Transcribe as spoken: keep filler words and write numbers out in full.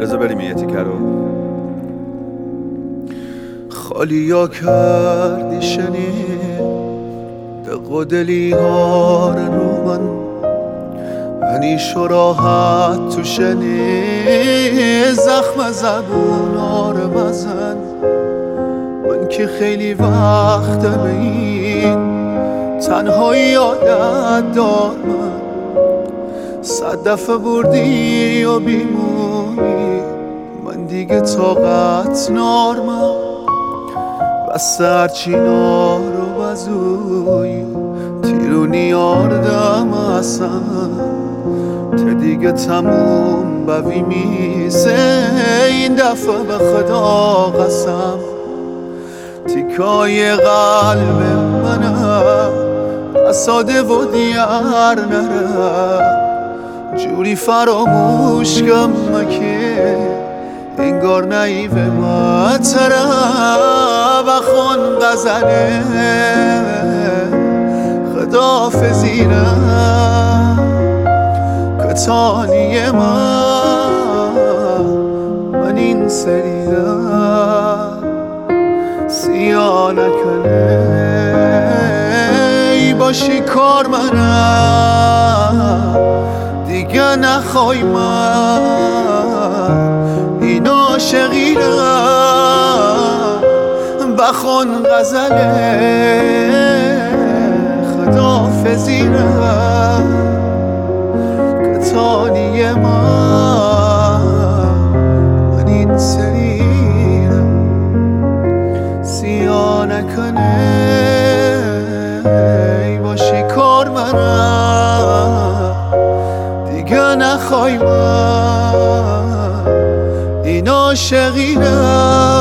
رضا بریم یه تیکه رو. خالیا کردی شنید دق دلی ها رو من، هنیش و راحت تو شنید زخم زبون ها رو بزن. من که خیلی وقت به این تنهایی یادت دارم، صد دفعه بردی و بیمونی، من دیگه طاقت نارمم. بس هرچی نارو بزوی تیرونی آردم اصلا، ته دیگه تموم بوی میزه این دفعه به خدا قسم. تیکای قلب منم اساده و دیار نره، جوری فراموش کم که انگار نایو ما طرف بخون غزله خداحافظی نه کتانی من. من این سری سیاه نکنه ای باشی کار منم دیگه نخوای من این عاشقی را بخون غزله خداحافظی را کتانی من. من این سری سیاه نکنه ای باشی کار منم دیگه نخوای من این عاشقی را